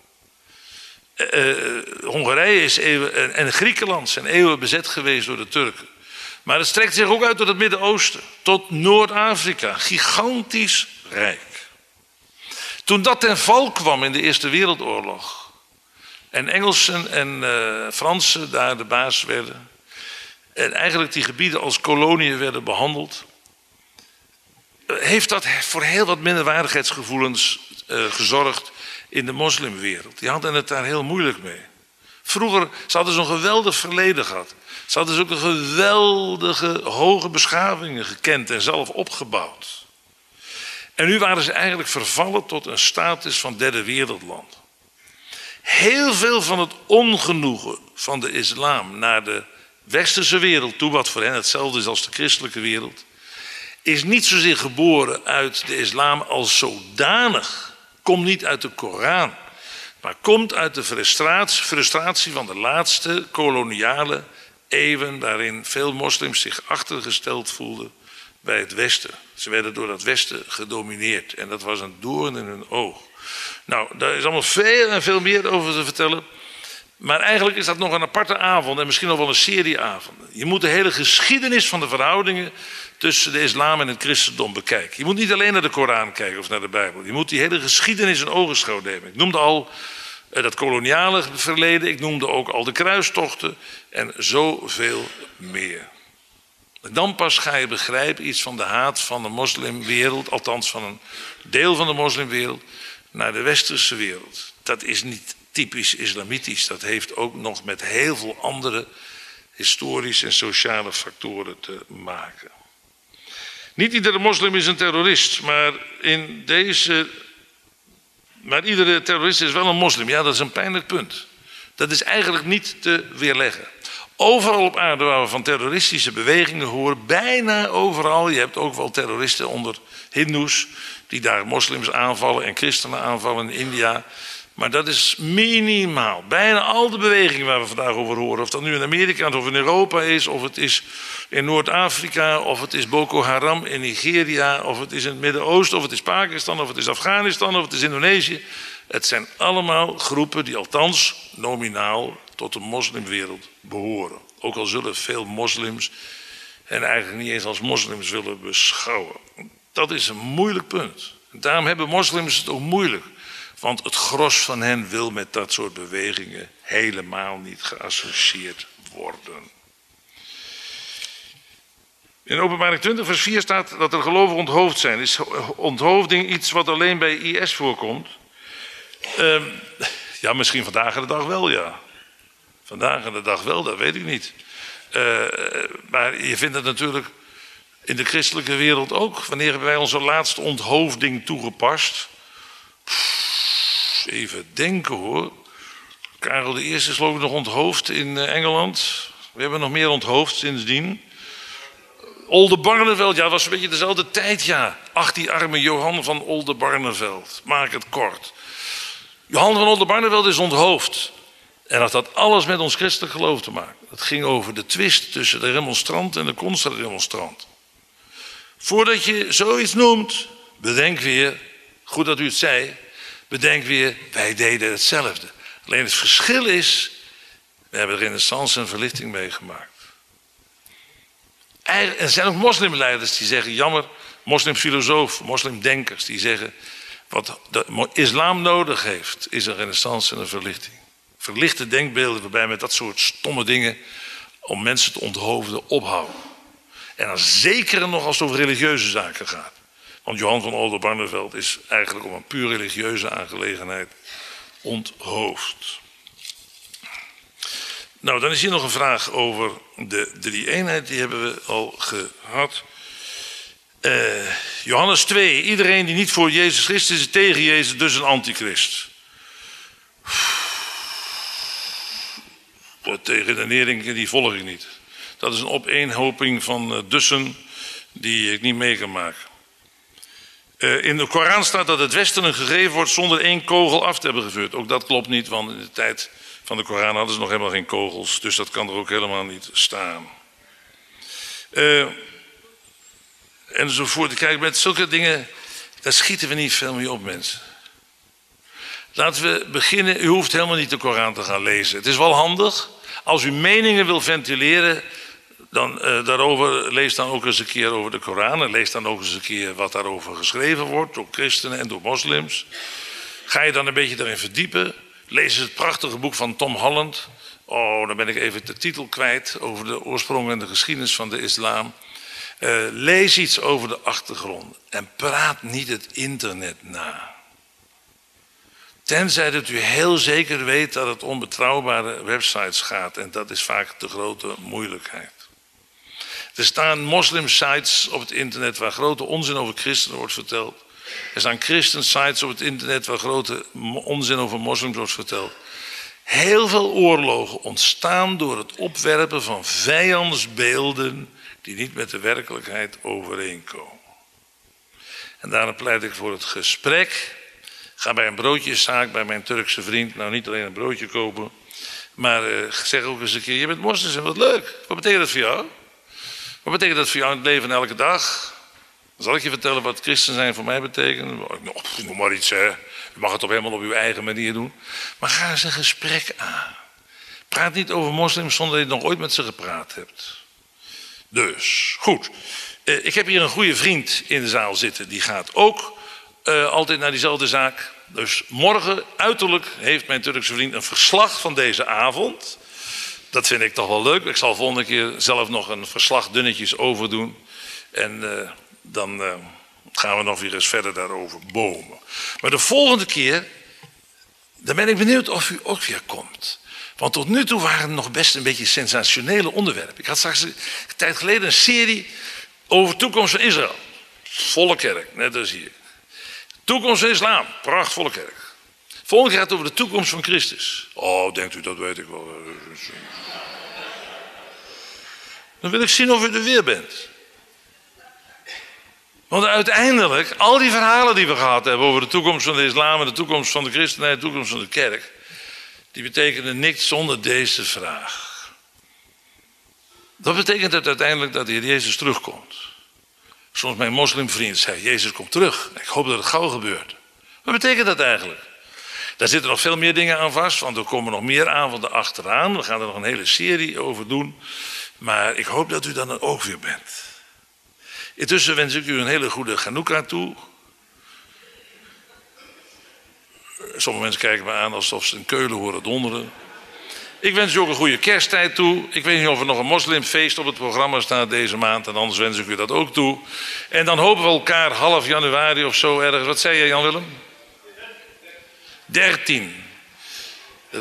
Hongarije is en Griekenland zijn eeuwen bezet geweest door de Turken. Maar het strekt zich ook uit tot het Midden-Oosten, tot Noord-Afrika. Gigantisch rijk. Toen dat ten val kwam in de Eerste Wereldoorlog en Engelsen en Fransen daar de baas werden en eigenlijk die gebieden als koloniën werden behandeld, heeft dat voor heel wat minderwaardigheidsgevoelens gezorgd in de moslimwereld. Die hadden het daar heel moeilijk mee. Vroeger, ze hadden zo'n geweldig verleden gehad. Ze hadden ook een geweldige hoge beschavingen gekend en zelf opgebouwd. En nu waren ze eigenlijk vervallen tot een status van derde wereldland. Heel veel van het ongenoegen van de islam naar de westerse wereld toe, wat voor hen hetzelfde is als de christelijke wereld, is niet zozeer geboren uit de islam als zodanig. Komt niet uit de Koran, maar komt uit de frustratie van de laatste koloniale eeuwen, waarin veel moslims zich achtergesteld voelden bij het Westen. Ze werden door dat Westen gedomineerd en dat was een doorn in hun oog. Nou, daar is allemaal veel en veel meer over te vertellen. Maar eigenlijk is dat nog een aparte avond en misschien nog wel een serie avonden. Je moet de hele geschiedenis van de verhoudingen tussen de islam en het christendom bekijken. Je moet niet alleen naar de Koran kijken of naar de Bijbel. Je moet die hele geschiedenis in ogenschouw nemen. Ik noemde al dat koloniale verleden. Ik noemde ook al de kruistochten en zoveel meer. Dan pas ga je begrijpen iets van de haat van de moslimwereld, althans van een deel van de moslimwereld, naar de westerse wereld. Dat is niet typisch islamitisch. Dat heeft ook nog met heel veel andere historische en sociale factoren te maken. Niet iedere moslim is een terrorist, maar iedere terrorist is wel een moslim. Ja, dat is een pijnlijk punt. Dat is eigenlijk niet te weerleggen. Overal op aarde waar we van terroristische bewegingen horen, bijna overal, je hebt ook wel terroristen onder hindoes die daar moslims aanvallen en christenen aanvallen in India. Maar dat is minimaal. Bijna al de bewegingen waar we vandaag over horen, of dat nu in Amerika of in Europa is, of het is in Noord-Afrika, of het is Boko Haram in Nigeria, of het is in het Midden-Oosten, of het is Pakistan, of het is Afghanistan, of het is Indonesië. Het zijn allemaal groepen die althans nominaal tot de moslimwereld behoren. Ook al zullen veel moslims hen eigenlijk niet eens als moslims willen beschouwen. Dat is een moeilijk punt. Daarom hebben moslims het ook moeilijk. Want het gros van hen wil met dat soort bewegingen helemaal niet geassocieerd worden. In Openbaring 20 vers 4 staat dat er gelovigen onthoofd zijn. Is onthoofding iets wat alleen bij IS voorkomt? Ja, misschien vandaag de dag wel, ja. Vandaag de dag wel, dat weet ik niet. Maar je vindt het natuurlijk in de christelijke wereld ook. Wanneer hebben wij onze laatste onthoofding toegepast? Even denken hoor. Karel I is geloof ik nog onthoofd in Engeland. We hebben nog meer onthoofd sindsdien. Oldenbarneveld, ja, dat was een beetje dezelfde tijd, ja. Ach, die arme Johan van Oldenbarneveld. Maak het kort. Johan van Oldenbarneveld is onthoofd. En dat had alles met ons christelijk geloof te maken. Het ging over de twist tussen de remonstrant en de contra-remonstrant. Voordat je zoiets noemt, bedenk weer, goed dat u het zei, bedenk weer, wij deden hetzelfde. Alleen het verschil is, we hebben de renaissance en verlichting meegemaakt. Er zijn ook moslimleiders die zeggen, jammer, moslimfilosofen, moslimdenkers, die zeggen, wat de islam nodig heeft, is een renaissance en een verlichting. Verlichte denkbeelden waarbij met dat soort stomme dingen om mensen te onthoofden ophouden. En dan zeker nog als het over religieuze zaken gaat. Want Johan van Oldenbarneveld is eigenlijk om een puur religieuze aangelegenheid onthoofd. Nou, dan is hier nog een vraag over de drie-eenheid, die hebben we al gehad. Johannes 2, iedereen die niet voor Jezus Christus is tegen Jezus, dus een antichrist. De redenering die volg ik niet. Dat is een opeenhoping van dussen die ik niet mee kan maken. In de Koran staat dat het Westen een gegeven wordt zonder één kogel af te hebben gevuurd. Ook dat klopt niet, want in de tijd van de Koran hadden ze nog helemaal geen kogels. Dus dat kan er ook helemaal niet staan. Enzovoort. Kijk, met zulke dingen, daar schieten we niet veel mee op, mensen. Laten we beginnen. U hoeft helemaal niet de Koran te gaan lezen. Het is wel handig. Als u meningen wil ventileren, Dan lees dan ook eens een keer over de Koran. En lees dan ook eens een keer wat daarover geschreven wordt door christenen en door moslims. Ga je dan een beetje daarin verdiepen. Lees het prachtige boek van Tom Holland. Oh, dan ben ik even de titel kwijt. Over de oorsprong en de geschiedenis van de islam. Lees iets over de achtergrond. En praat niet het internet na. Tenzij dat u heel zeker weet dat het om betrouwbare websites gaat. En dat is vaak de grote moeilijkheid. Er staan moslimsites op het internet waar grote onzin over christenen wordt verteld. Er staan christensites op het internet waar grote onzin over moslims wordt verteld. Heel veel oorlogen ontstaan door het opwerpen van vijandsbeelden die niet met de werkelijkheid overeenkomen. En daarom pleit ik voor het gesprek. Ga bij een broodjeszaak, bij mijn Turkse vriend, nou niet alleen een broodje kopen, maar zeg ook eens een keer, je bent moslim en wat leuk. Wat betekent dat voor jou? Wat betekent dat voor jou in het leven elke dag? Dan zal ik je vertellen wat christen zijn voor mij betekent. Noem maar iets, hè. Je mag het toch helemaal op uw eigen manier doen. Maar ga eens een gesprek aan. Praat niet over moslims zonder dat je nog ooit met ze gepraat hebt. Dus, goed. Ik heb hier een goede vriend in de zaal zitten. Die gaat ook altijd naar diezelfde zaak. Dus morgen, uiterlijk, heeft mijn Turkse vriend een verslag van deze avond. Dat vind ik toch wel leuk. Ik zal volgende keer zelf nog een verslag dunnetjes overdoen. En dan gaan we nog weer eens verder daarover bomen. Maar de volgende keer, dan ben ik benieuwd of u ook weer komt. Want tot nu toe waren het nog best een beetje sensationele onderwerpen. Ik had straks een tijd geleden een serie over de toekomst van Israël. Volle kerk, net als hier. Toekomst van islam, prachtvolle kerk. Volgende keer gaat het over de toekomst van Christus. Oh, denkt u, dat weet ik wel. Dan wil ik zien of u er weer bent. Want uiteindelijk, al die verhalen die we gehad hebben over de toekomst van de islam en de toekomst van de christenheid, de toekomst van de kerk, die betekenen niks zonder deze vraag. Dat betekent het uiteindelijk dat de Heer Jezus terugkomt. Soms mijn moslimvriend zei, Jezus komt terug. Ik hoop dat het gauw gebeurt. Wat betekent dat eigenlijk? Daar zitten nog veel meer dingen aan vast, want er komen nog meer avonden achteraan. We gaan er nog een hele serie over doen. Maar ik hoop dat u dan ook weer bent. Intussen wens ik u een hele goede Chanukka toe. Sommige mensen kijken me aan alsof ze in Keulen horen donderen. Ik wens u ook een goede kersttijd toe. Ik weet niet of er nog een moslimfeest op het programma staat deze maand. En anders wens ik u dat ook toe. En dan hopen we elkaar half januari of zo ergens. Wat zei je, Jan-Willem? 13. Dat...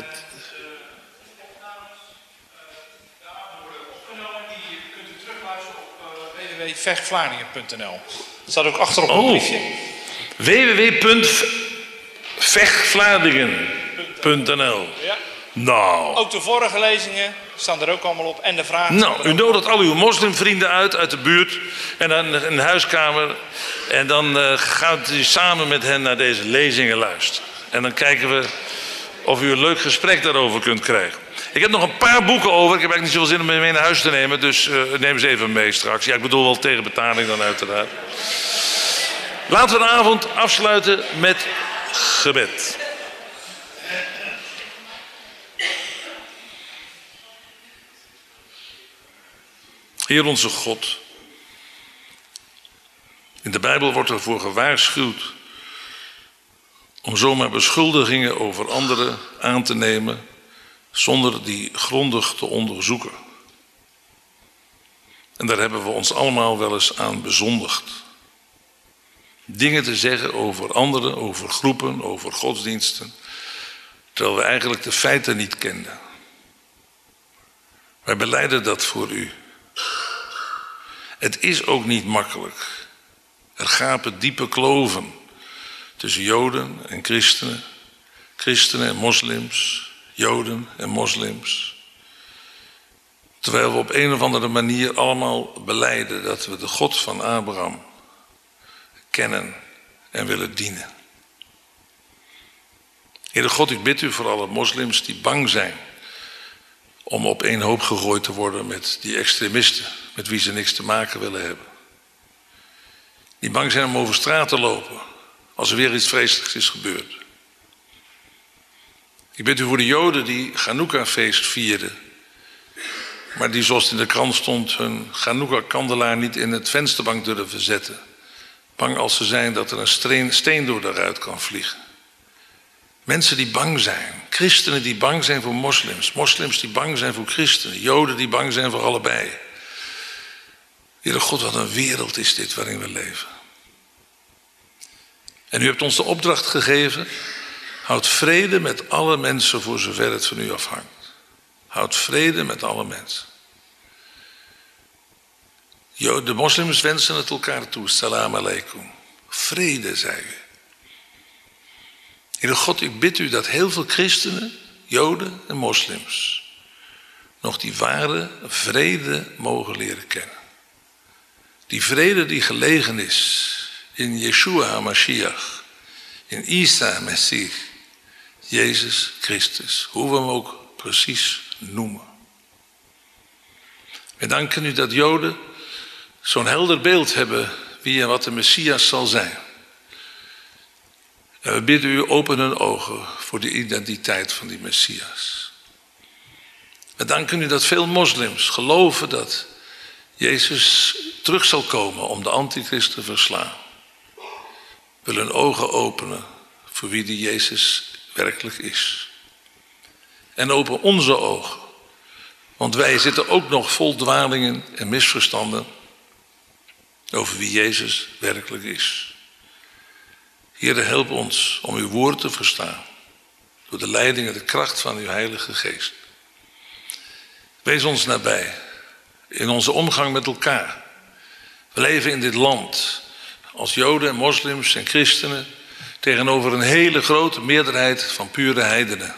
www.vechtvlaardingen.nl. Dat staat ook achterop een briefje. www.vechtvlaardingen.nl. Ja. Nou. Ook de vorige lezingen staan er ook allemaal op. En de vragen. Nou, u nodigt al uw moslimvrienden uit de buurt. En dan een huiskamer. En dan gaat u samen met hen naar deze lezingen luisteren. En dan kijken we of u een leuk gesprek daarover kunt krijgen. Ik heb nog een paar boeken over. Ik heb eigenlijk niet zoveel zin om mee naar huis te nemen. Dus neem ze even mee straks. Ja, ik bedoel wel tegen betaling dan uiteraard. Laten we de avond afsluiten met gebed. Heer onze God. In de Bijbel wordt ervoor gewaarschuwd om zomaar beschuldigingen over anderen aan te nemen zonder die grondig te onderzoeken. En daar hebben we ons allemaal wel eens aan bezondigd. Dingen te zeggen over anderen, over groepen, over godsdiensten, terwijl we eigenlijk de feiten niet kenden. Wij belijden dat voor u. Het is ook niet makkelijk. Er gapen diepe kloven tussen Joden en christenen, christenen en moslims, Joden en moslims. Terwijl we op een of andere manier allemaal belijden dat we de God van Abraham kennen en willen dienen. Heere God, ik bid u voor alle moslims die bang zijn om op één hoop gegooid te worden met die extremisten, met wie ze niks te maken willen hebben. Die bang zijn om over straat te lopen als er weer iets vreselijks is gebeurd. Ik bid u voor de Joden die Chanukka-feest vierden maar die, zoals het in de krant stond, hun Chanukka-kandelaar niet in het vensterbank durven zetten. Bang als ze zijn dat er een steen door de ruit kan vliegen. Mensen die bang zijn. Christenen die bang zijn voor moslims. Moslims die bang zijn voor christenen. Joden die bang zijn voor allebei. Heere God, wat een wereld is dit waarin we leven. En u hebt ons de opdracht gegeven. Houd vrede met alle mensen voor zover het van u afhangt. Houd vrede met alle mensen. De moslims wensen het elkaar toe. Salam alaikum. Vrede, zei u. Heere God, ik bid u dat heel veel christenen, joden en moslims nog die ware vrede mogen leren kennen. Die vrede die gelegen is in Yeshua HaMashiach, in Isa Messiah, Jezus Christus, hoe we hem ook precies noemen. We danken u dat Joden zo'n helder beeld hebben wie en wat de Messias zal zijn. En we bidden u, open hun ogen voor de identiteit van die Messias. We danken u dat veel moslims geloven dat Jezus terug zal komen om de antichrist te verslaan. We willen hun ogen openen voor wie die Jezus werkelijk is. En open onze ogen, want wij zitten ook nog vol dwalingen en misverstanden over wie Jezus werkelijk is. Heere, help ons om uw woord te verstaan, door de leiding en de kracht van uw Heilige Geest. Wees ons nabij, in onze omgang met elkaar. We leven in dit land, als Joden en moslims en christenen, tegenover een hele grote meerderheid van pure heidenen.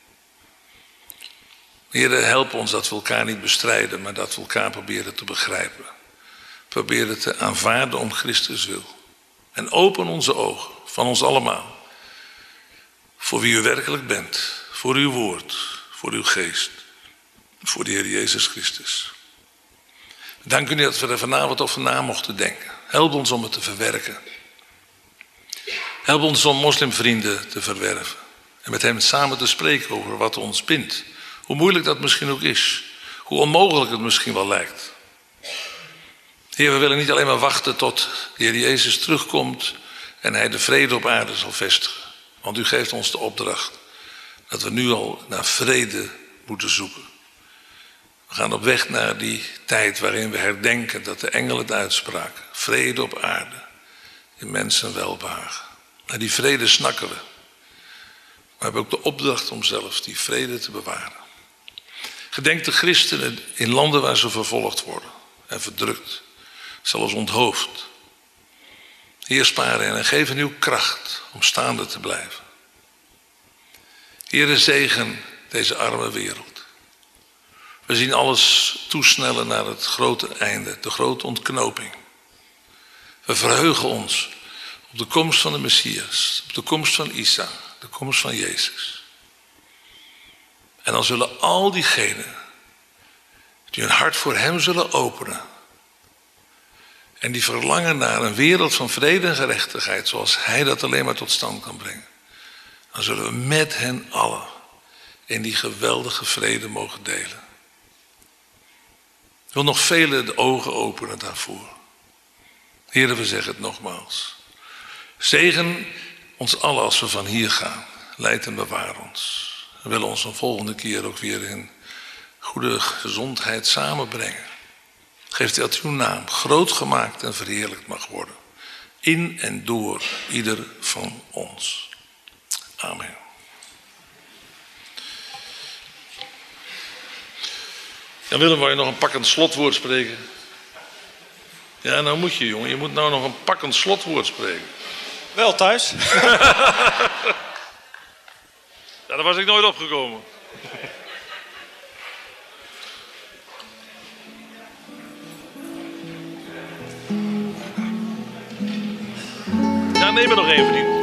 Heere, help ons dat we elkaar niet bestrijden, maar dat we elkaar proberen te begrijpen. Proberen te aanvaarden om Christus wil. En open onze ogen, van ons allemaal, voor wie u werkelijk bent, voor uw woord, voor uw geest, voor de Heer Jezus Christus. Dank u dat we er vanavond over na mochten denken. Help ons om het te verwerken. Help ons om moslimvrienden te verwerven en met hen samen te spreken over wat ons bindt. Hoe moeilijk dat misschien ook is, hoe onmogelijk het misschien wel lijkt. Heer, we willen niet alleen maar wachten tot de Heer Jezus terugkomt en hij de vrede op aarde zal vestigen. Want u geeft ons de opdracht dat we nu al naar vrede moeten zoeken. We gaan op weg naar die tijd waarin we herdenken dat de engelen het uitspraken. Vrede op aarde, in mensen welbehagen. Naar die vrede snakken we. Maar we hebben ook de opdracht om zelf die vrede te bewaren. Gedenk de christenen in landen waar ze vervolgd worden en verdrukt. Zelfs onthoofd. Heer, sparen hen en geef hen uw kracht om staande te blijven. Heer, zegen deze arme wereld. We zien alles toesnellen naar het grote einde, de grote ontknoping. We verheugen ons op de komst van de Messias, op de komst van Isa, de komst van Jezus. En dan zullen al diegenen die hun hart voor hem zullen openen en die verlangen naar een wereld van vrede en gerechtigheid, zoals hij dat alleen maar tot stand kan brengen, dan zullen we met hen allen in die geweldige vrede mogen delen. Ik wil nog velen de ogen openen daarvoor. Heere, we zeggen het nogmaals. Zegen ons allen als we van hier gaan. Leid en bewaar ons. We willen ons een volgende keer ook weer in goede gezondheid samenbrengen. Geef dat uw naam groot gemaakt en verheerlijkt mag worden. In en door ieder van ons. Amen. Ja, Willem, wil je nog een pakkend slotwoord spreken? Ja, nou moet je, jongen. Je moet nou nog een pakkend slotwoord spreken. Wel thuis. Ja, daar was ik nooit opgekomen. Ja, neem er nog even.